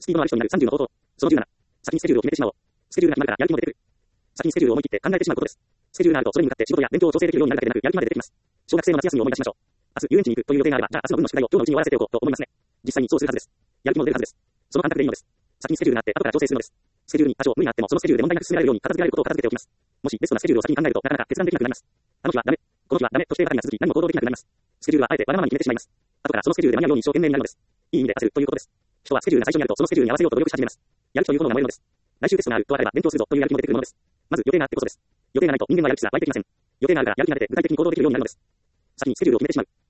スピードのある人になる30の方法。その17。先にスケジュールを決めてしまおう。スケジュールが決まるからやる気も出てくる。先にスケジュールを思い切って考えてしまうことです。スケジュールがあるとそれに向かって仕事や勉強を調整できるようになるだけでなく、やる気まで出てきます。小学生の夏休みを思い出しましょう。明日遊園地に行くという予定があれば、じゃあ明日の分の宿題を今日のうちに終わらせておこうと思いますね。実際にそうするはずです。やる気も出るはずです。その感覚でいいのです。先にスケジュールがあって後から調整するのです。スケジュールに多少無理があってもそのスケジュールで問題なく進められるように片付けられることを片付けておきます。もしベストなスケジュールを先に考えるとなかなか決断できなくなります。あの日はダメ、この日はダメと否定ばかりが続き何も行動できなくなります。スケジュールはあえてわがままに決めてしまいます。後からそのスケジュールで間に合うように一生懸命になるのです。いい意味で焦るということです。人はスケジュールが最初にあるとそのスケジュールに合わせようと努力し始めます。やる気というものが燃えるのです。来週テストがあるとあれば勉強するぞというやる気も出てくるものです。まず予定があってこそです。予定がないと人間はやる気すら湧いてきません。予定があるからやる気が出て具体的に行動できるようになるのです。先にスケジュールを決めてしまう。